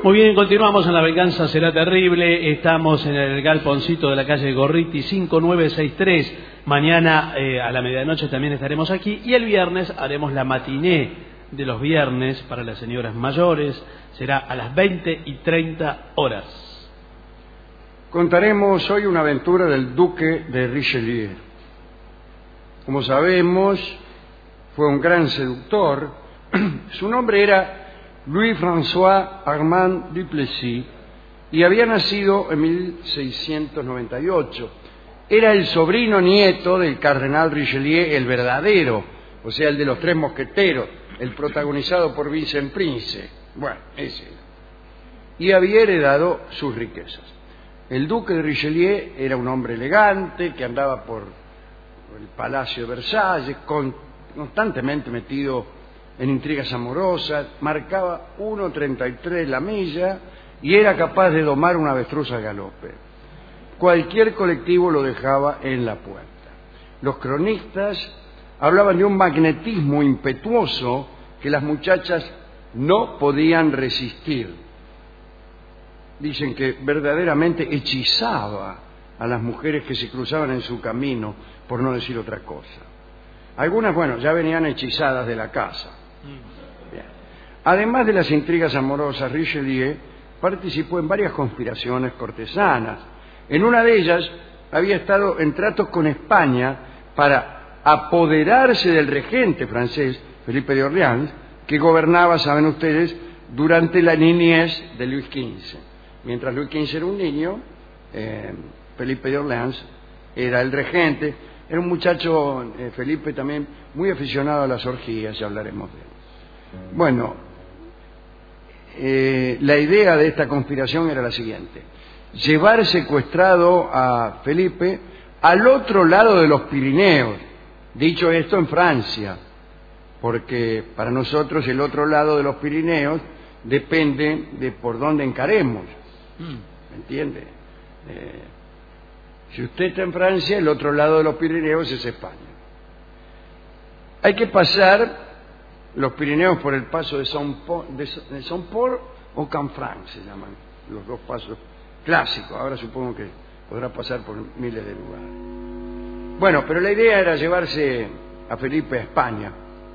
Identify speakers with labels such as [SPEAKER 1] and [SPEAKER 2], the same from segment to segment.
[SPEAKER 1] Muy bien, continuamos en La Venganza Será Terrible. Estamos en el galponcito de la calle Gorriti 5963. Mañana a la medianoche también estaremos aquí. Y el viernes haremos la matiné de los viernes para las señoras mayores. Será a las 20:30.
[SPEAKER 2] Contaremos hoy una aventura del duque de Richelieu. Como sabemos, fue un gran seductor. Su nombre era Louis-François Armand Duplessis y había nacido en 1698. Era el sobrino nieto del cardenal Richelieu, el verdadero, o sea, el de los tres mosqueteros, el protagonizado por Vincent Prince. Bueno, ese era. Y había heredado sus riquezas. El duque de Richelieu era un hombre elegante que andaba por el Palacio de Versalles, constantemente metido en intrigas amorosas, marcaba 1.33 la milla y era capaz de domar una avestruz al galope. Cualquier colectivo lo dejaba en la puerta. Los cronistas hablaban de un magnetismo impetuoso que las muchachas no podían resistir. Dicen que verdaderamente hechizaba a las mujeres que se cruzaban en su camino, por no decir otra cosa. Algunas, bueno, ya venían hechizadas de la casa. Bien. Además de las intrigas amorosas, Richelieu participó en varias conspiraciones cortesanas. En una de ellas había estado en tratos con España para apoderarse del regente francés, Felipe de Orleans, que gobernaba, saben ustedes, durante la niñez de Luis XV. Mientras Luis XV era un niño, Felipe de Orleans era el regente. Era un muchacho, Felipe, también muy aficionado a las orgías, ya hablaremos de él. Bueno, la idea de esta conspiración era la siguiente: llevar secuestrado a Felipe al otro lado de los Pirineos. Dicho esto, en Francia, porque para nosotros el otro lado de los Pirineos depende de por dónde encaremos. ¿Me entiende? Si usted está en Francia, el otro lado de los Pirineos es España. Hay que pasar los Pirineos por el paso de Saint-Paul o Canfranc, se llaman los dos pasos clásicos. Ahora supongo que podrá pasar por miles de lugares. Bueno, pero la idea era llevarse a Felipe a España.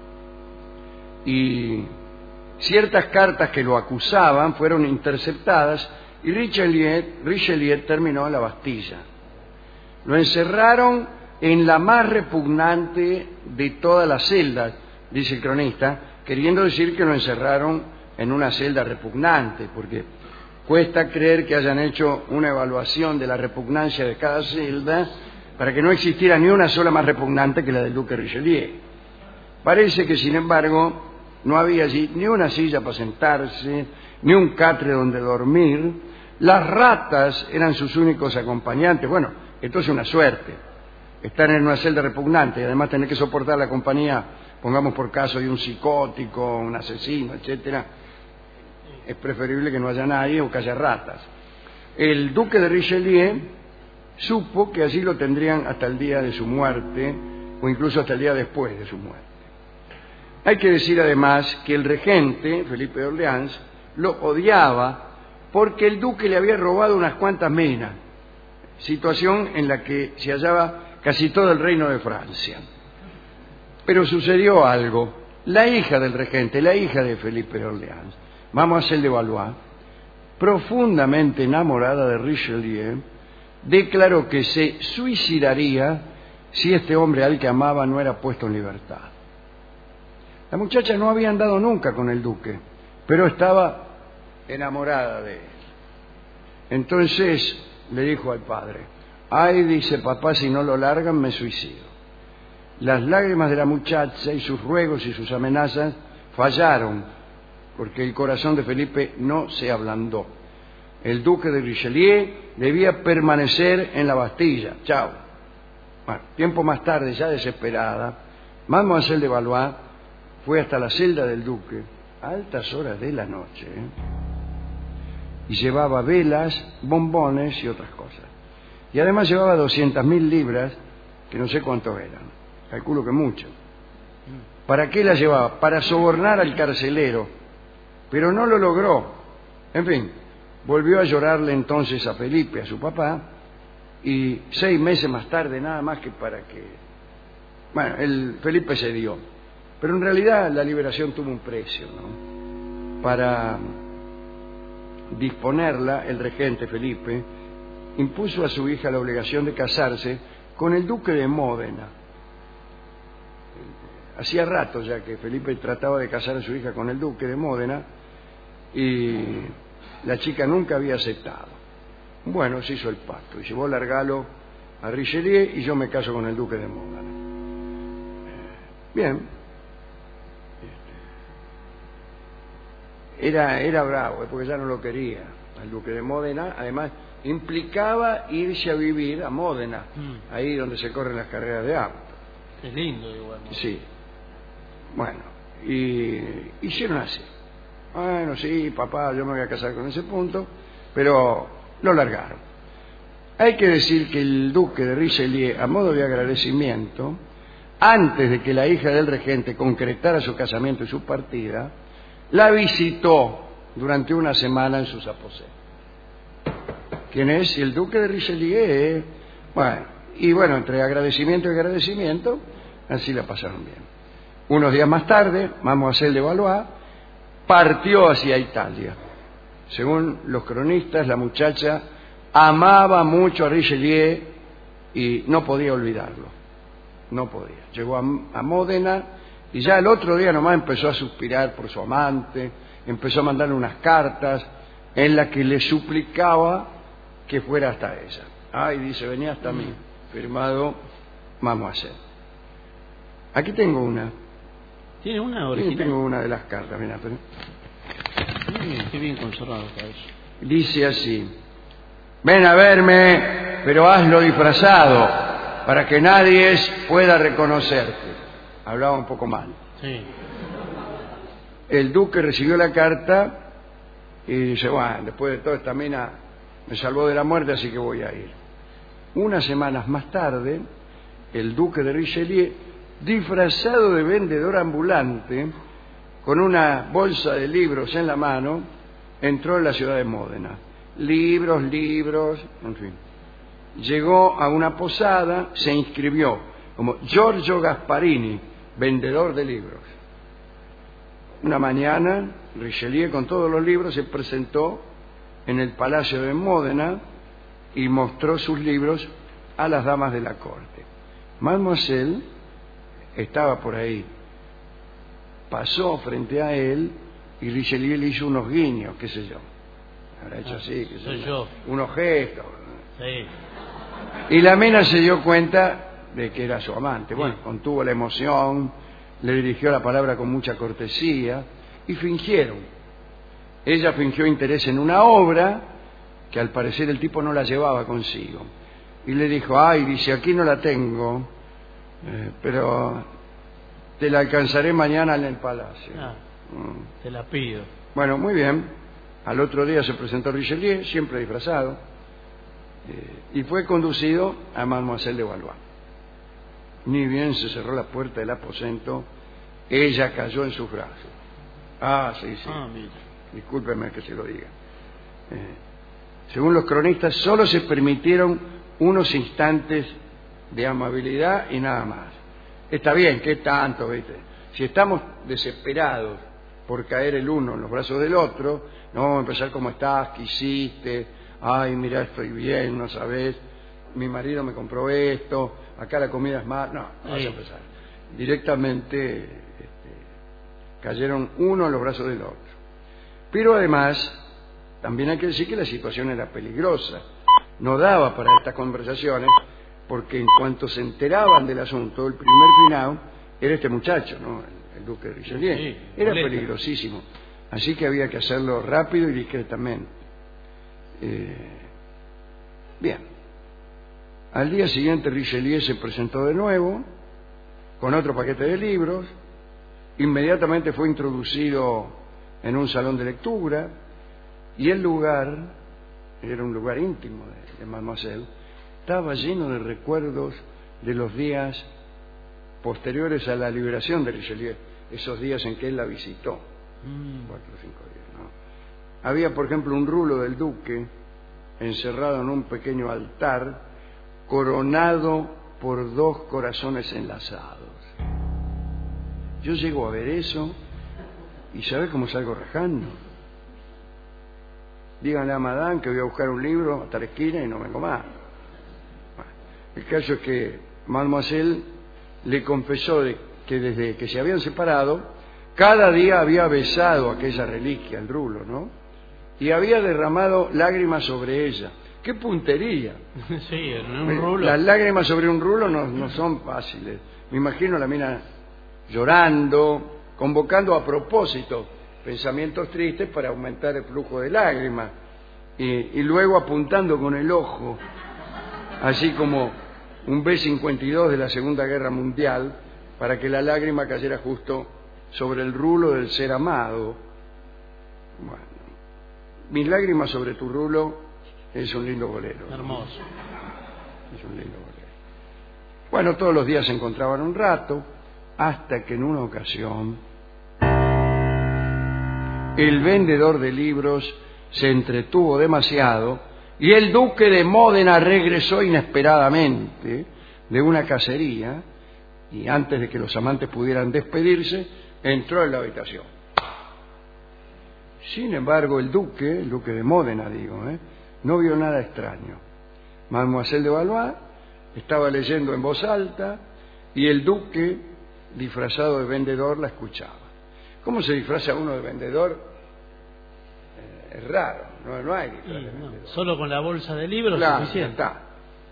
[SPEAKER 2] Y ciertas cartas que lo acusaban fueron interceptadas y Richelieu terminó en la Bastilla. Lo encerraron en la más repugnante de todas las celdas, dice el cronista, queriendo decir que lo encerraron en una celda repugnante, porque cuesta creer que hayan hecho una evaluación de la repugnancia de cada celda para que no existiera ni una sola más repugnante que la del duque Richelieu. Parece que, sin embargo, no había allí ni una silla para sentarse, ni un catre donde dormir. Las ratas eran sus únicos acompañantes. Bueno, esto es una suerte, estar en una celda repugnante y además tener que soportar la compañía, pongamos por caso, de un psicótico, un asesino, etcétera. Es preferible que no haya nadie o que haya ratas. El duque de Richelieu supo que allí lo tendrían hasta el día de su muerte o incluso hasta el día después de su muerte. Hay que decir además que el regente, Felipe de Orleans, lo odiaba porque el duque le había robado unas cuantas minas, situación en la que se hallaba casi todo el reino de Francia. Pero sucedió algo. La hija del regente, la hija de Felipe de Orleans, Mademoiselle de Valois, profundamente enamorada de Richelieu, declaró que se suicidaría si este hombre al que amaba no era puesto en libertad. La muchacha no había andado nunca con el duque, pero estaba enamorada de él. Entonces le dijo al padre: ay, dice papá, si no lo largan me suicido. Las lágrimas de la muchacha y sus ruegos y sus amenazas fallaron, porque el corazón de Felipe no se ablandó. El duque de Richelieu debía permanecer en la Bastilla. Chao. Bueno, tiempo más tarde, ya desesperada, Mademoiselle de Valois fue hasta la celda del duque a altas horas de la noche, y llevaba velas, bombones y otras cosas. Y además llevaba 200.000 libras, que no sé cuántos eran, calculo que mucho. ¿Para qué la llevaba? Para sobornar al carcelero, pero no lo logró. En fin, volvió a llorarle entonces a Felipe, a su papá, y 6 meses más tarde, nada más que para que... Bueno, Felipe cedió, pero en realidad la liberación tuvo un precio, ¿no? Para disponerla, el regente Felipe impuso a su hija la obligación de casarse con el duque de Módena. Hacía rato ya que Felipe trataba de casar a su hija con el duque de Módena y la chica nunca había aceptado. Bueno, se hizo el pacto y llevó el regalo a Richelieu y yo me caso con el duque de Módena. Bien. Era bravo, porque ya no lo quería. El duque de Módena, además, implicaba irse a vivir a Módena, ahí donde se corren las carreras de auto.
[SPEAKER 1] Es lindo igual, ¿no?
[SPEAKER 2] Sí. Bueno, y hicieron así. Bueno, sí, papá, yo me voy a casar con ese punto, pero lo largaron. Hay que decir que el duque de Richelieu, a modo de agradecimiento, antes de que la hija del regente concretara su casamiento y su partida, la visitó durante una semana en sus aposentos. ¿Quién es? El duque de Richelieu. Bueno, entre agradecimiento y agradecimiento, así la pasaron bien. Unos días más tarde, Mademoiselle de Valois partió hacia Italia. Según los cronistas, la muchacha amaba mucho a Richelieu y no podía olvidarlo. No podía. Llegó a Módena y ya el otro día nomás empezó a suspirar por su amante, empezó a mandarle unas cartas en las que le suplicaba que fuera hasta ella. Ay, dice, venía hasta mí, firmado Mademoiselle. Aquí tengo una.
[SPEAKER 1] ¿Tiene una original?
[SPEAKER 2] Sí, tengo una de las cartas, mira. Pero...
[SPEAKER 1] Qué bien conservado está eso.
[SPEAKER 2] Dice así: ven a verme, pero hazlo disfrazado, para que nadie pueda reconocerte. Hablaba un poco mal.
[SPEAKER 1] Sí.
[SPEAKER 2] El duque recibió la carta y dice, bueno, después de todo esta mina me salvó de la muerte, así que voy a ir. Unas semanas más tarde, el duque de Richelieu, disfrazado de vendedor ambulante, con una bolsa de libros en la mano, entró en la ciudad de Módena. Libros, en fin. Llegó a una posada, se inscribió como Giorgio Gasparini, vendedor de libros. Una mañana, Richelieu, con todos los libros, se presentó en el Palacio de Módena y mostró sus libros a las damas de la corte. Mademoiselle estaba por ahí. Pasó frente a él y Richelieu le hizo unos guiños, qué sé yo. Habrá hecho así, qué sé yo. Unos gestos.
[SPEAKER 1] Sí.
[SPEAKER 2] Y la mina se dio cuenta de que era su amante. Bueno, contuvo la emoción, le dirigió la palabra con mucha cortesía y fingieron. Ella fingió interés en una obra que al parecer el tipo no la llevaba consigo. Y le dijo, ay, dice, aquí no la tengo, pero te la alcanzaré mañana en el palacio.
[SPEAKER 1] Te la pido.
[SPEAKER 2] Bueno, muy bien. Al otro día se presentó Richelieu, siempre disfrazado, y fue conducido a Mademoiselle de Valois. Ni bien se cerró la puerta del aposento, ella cayó en sus brazos. Sí. Discúlpeme que se lo diga. Según los cronistas, solo se permitieron unos instantes de amabilidad y nada más. Está bien, ¿qué tanto, viste? Si estamos desesperados por caer el uno en los brazos del otro, no vamos a empezar ¿cómo estás? ¿Qué hiciste? Ay, mira, estoy bien, no sabes. Mi marido me compró esto, acá la comida es más... No, vamos a empezar. Directamente cayeron uno en los brazos del otro. Pero además, también hay que decir que la situación era peligrosa. No daba para estas conversaciones, porque en cuanto se enteraban del asunto, el primer finado era este muchacho, ¿no? El duque de Richelieu.
[SPEAKER 1] Sí,
[SPEAKER 2] era peligrosísimo. Así que había que hacerlo rápido y discretamente. Bien. Al día siguiente Richelieu se presentó de nuevo con otro paquete de libros. Inmediatamente fue introducido en un salón de lectura y el lugar, era un lugar íntimo de Mademoiselle, estaba lleno de recuerdos de los días posteriores a la liberación de Richelieu, esos días en que él la visitó, 4 o 5 días, ¿no? había, por ejemplo, un rulo del duque encerrado en un pequeño altar, coronado por 2 corazones enlazados. Yo llego a ver eso y ¿sabe cómo salgo rajando? Díganle a Madame que voy a buscar un libro hasta la esquina y no vengo más. Bueno, el caso es que Mademoiselle le confesó que desde que se habían separado, cada día había besado aquella reliquia, el rulo, ¿no? Y había derramado lágrimas sobre ella. ¡Qué puntería!
[SPEAKER 1] Sí, en un rulo.
[SPEAKER 2] Las lágrimas sobre un rulo no son fáciles. Me imagino la mina llorando, convocando a propósito pensamientos tristes para aumentar el flujo de lágrimas y luego apuntando con el ojo, así como un B-52 de la Segunda Guerra Mundial, para que la lágrima cayera justo sobre el rulo del ser amado. Bueno, mis lágrimas sobre tu rulo es un lindo bolero.
[SPEAKER 1] Hermoso.
[SPEAKER 2] Es un lindo bolero. Bueno, todos los días se encontraban un rato, hasta que en una ocasión el vendedor de libros se entretuvo demasiado y el duque de Módena regresó inesperadamente de una cacería y antes de que los amantes pudieran despedirse, entró en la habitación. Sin embargo, el duque de Módena, no vio nada extraño. Mademoiselle de Valois estaba leyendo en voz alta y el duque, disfrazado de vendedor, la escuchaba. ¿Cómo se disfraza uno de vendedor? Es raro, no hay disfraz de vendedor.
[SPEAKER 1] Solo con la bolsa de libros
[SPEAKER 2] claro,
[SPEAKER 1] suficiente.
[SPEAKER 2] Está.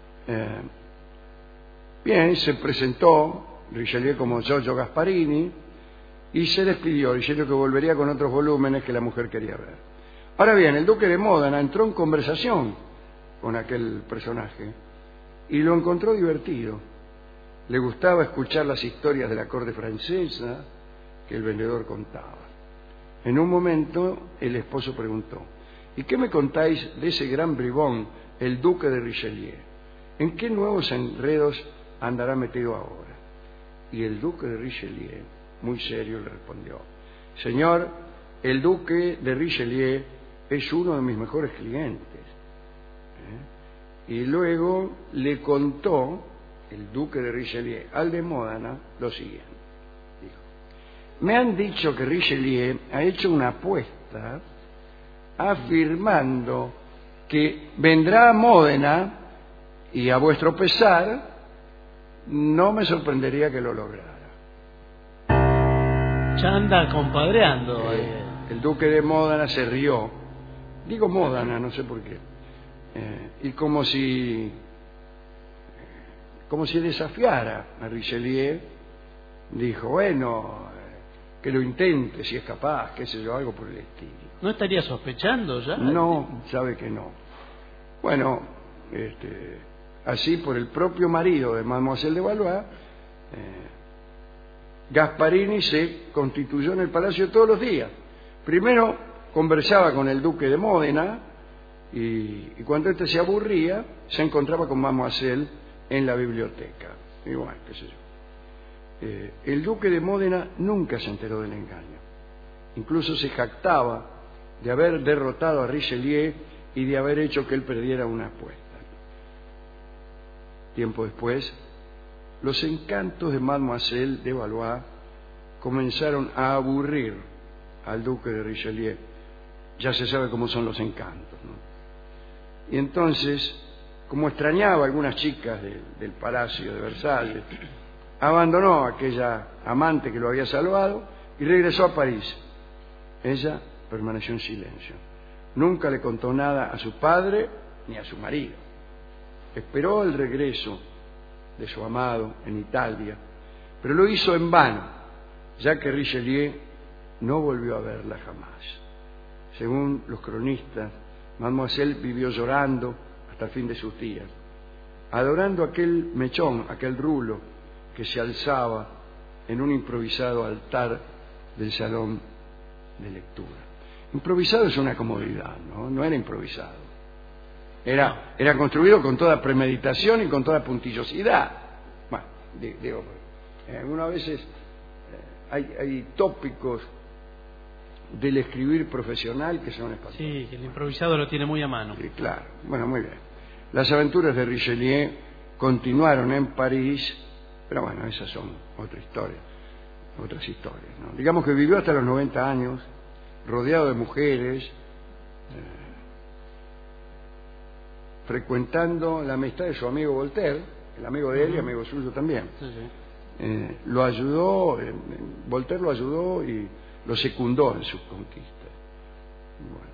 [SPEAKER 2] Bien, se presentó Richelieu como Giorgio Gasparini y se despidió diciendo que volvería con otros volúmenes que la mujer quería ver. Ahora bien, el duque de Módena entró en conversación con aquel personaje y lo encontró divertido. Le gustaba escuchar las historias de la corte francesa que el vendedor contaba. En un momento el esposo preguntó: ¿y qué me contáis de ese gran bribón, el duque de Richelieu? ¿En qué nuevos enredos andará metido ahora? Y el duque de Richelieu, muy serio, le respondió: señor, el duque de Richelieu es uno de mis mejores clientes. Y luego le contó el duque de Richelieu al de Módena lo siguiente. Dijo: me han dicho que Richelieu ha hecho una apuesta afirmando que vendrá a Módena y, a vuestro pesar, no me sorprendería que lo lograra.
[SPEAKER 1] Ya anda compadreando.
[SPEAKER 2] El duque de Módena se rió. Digo Módena, no sé por qué. Y como si desafiara a Richelieu, dijo: bueno, que lo intente si es capaz, qué sé yo, algo por el estilo.
[SPEAKER 1] ¿No estaría sospechando ya?
[SPEAKER 2] No, sabe que no. Bueno, así por el propio marido de Mademoiselle de Valois, Gasparini se constituyó en el palacio todos los días. Primero conversaba con el duque de Módena y cuando éste se aburría se encontraba con Mademoiselle en la biblioteca. Y bueno, qué sé yo. El duque de Módena nunca se enteró del engaño. Incluso se jactaba de haber derrotado a Richelieu y de haber hecho que él perdiera una apuesta. Tiempo después, los encantos de Mademoiselle de Valois comenzaron a aburrir al duque de Richelieu. Ya se sabe cómo son los encantos, ¿no? Y entonces, como extrañaba a algunas chicas del palacio de Versalles, abandonó a aquella amante que lo había salvado y regresó a París. Ella permaneció en silencio. Nunca le contó nada a su padre ni a su marido. Esperó el regreso de su amado en Italia, pero lo hizo en vano, ya que Richelieu no volvió a verla jamás. Según los cronistas, Mademoiselle vivió llorando hasta el fin de sus días, adorando aquel mechón, aquel rulo que se alzaba en un improvisado altar del salón de lectura. Improvisado es una comodidad, no era improvisado. Era construido con toda premeditación y con toda puntillosidad. Bueno, digo, algunas veces hay tópicos del escribir profesional que son espantosas.
[SPEAKER 1] Sí, que el improvisado lo tiene muy a mano.
[SPEAKER 2] Sí, claro. Bueno, muy bien. Las aventuras de Richelieu continuaron en París, pero bueno, esas son otras historias, ¿no? Digamos que vivió hasta los 90 años, rodeado de mujeres, frecuentando la amistad de su amigo Voltaire, el amigo de él y amigo suyo también.
[SPEAKER 1] Sí, sí.
[SPEAKER 2] Lo ayudó, Voltaire lo ayudó y lo secundó en sus conquistas. Bueno.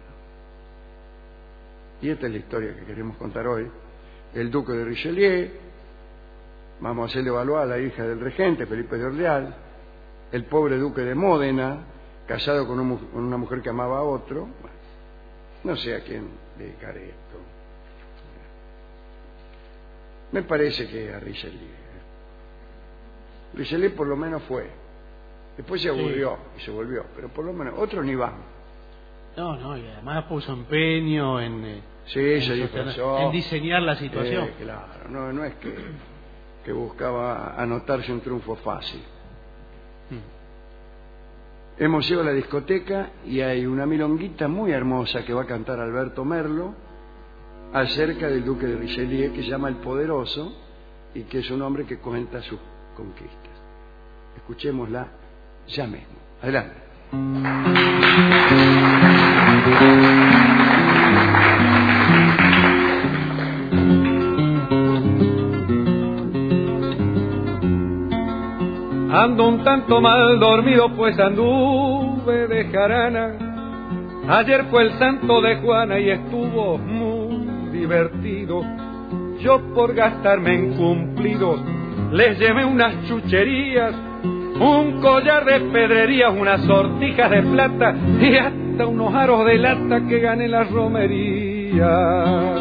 [SPEAKER 2] Y esta es la historia que queremos contar hoy. El duque de Richelieu, vamos a hacerle Valois a la hija del regente, Felipe de Orleans, el pobre duque de Módena, casado con una mujer que amaba a otro. Bueno, no sé a quién dedicaré esto. Me parece que a Richelieu. Richelieu por lo menos fue. Después se aburrió y se volvió, pero por lo menos otros ni van.
[SPEAKER 1] No, y además puso empeño en diseñar la situación.
[SPEAKER 2] Claro, no es que buscaba anotarse un triunfo fácil. Hemos ido a la discoteca y hay una milonguita muy hermosa que va a cantar Alberto Merlo acerca del duque de Richelieu, que se llama El Poderoso y que es un hombre que cuenta sus conquistas. Escuchémosla ya mismo. Adelante.
[SPEAKER 3] Ando un tanto mal dormido, pues anduve de jarana. Ayer fue el santo de Juana y estuvo muy divertido. Yo por gastarme en cumplidos les llevé unas chucherías, un collar de pedrerías, unas sortijas de plata y hasta unos aros de lata que gané la romería.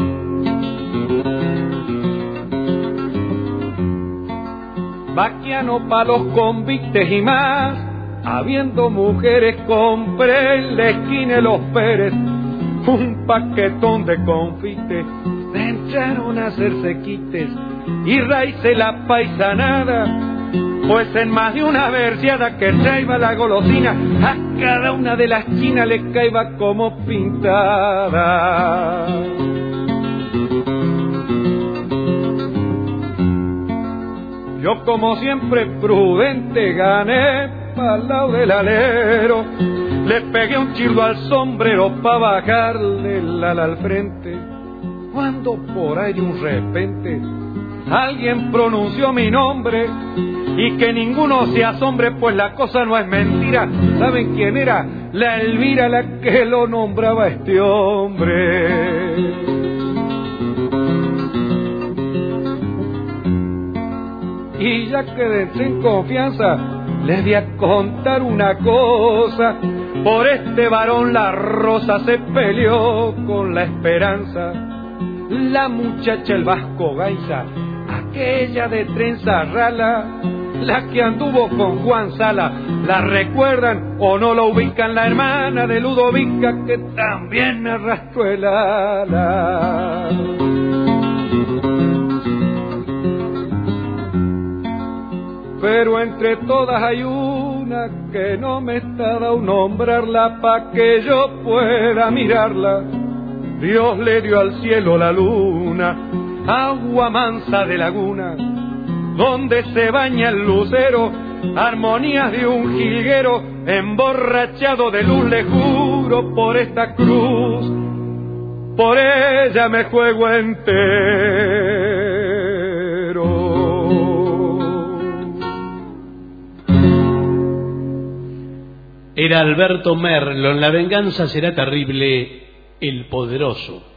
[SPEAKER 3] Vaquiano pa' los convites y más, habiendo mujeres compré en la esquina de los Pérez un paquetón de confites. Se entraron a hacerse quites y raíce la paisanada, pues en más de una versiada que traía la golosina, a cada una de las chinas le caía como pintada. Yo como siempre prudente gané pa'l lado del alero, le pegué un chirlo al sombrero pa' bajarle el ala al frente, cuando por ahí de un repente alguien pronunció mi nombre y que ninguno se asombre, pues la cosa no es mentira. ¿Saben quién era? La Elvira, la que lo nombraba este hombre. Y ya que entré en confianza, les voy a contar una cosa. Por este varón la rosa se peleó con la esperanza. La muchacha el Vasco Gaiza, aquella de trenza rala, la que anduvo con Juan Sala, ¿la recuerdan o no la ubican? La hermana de Ludovica que también me arrastró el ala. Pero entre todas hay una que no me está dado nombrarla pa' que yo pueda mirarla. Dios le dio al cielo la luna, agua mansa de laguna, donde se baña el lucero, armonías de un jilguero, emborrachado de luz le juro por esta cruz, por ella me juego entero.
[SPEAKER 1] Era Alberto Merlo en La venganza será terrible, El Poderoso.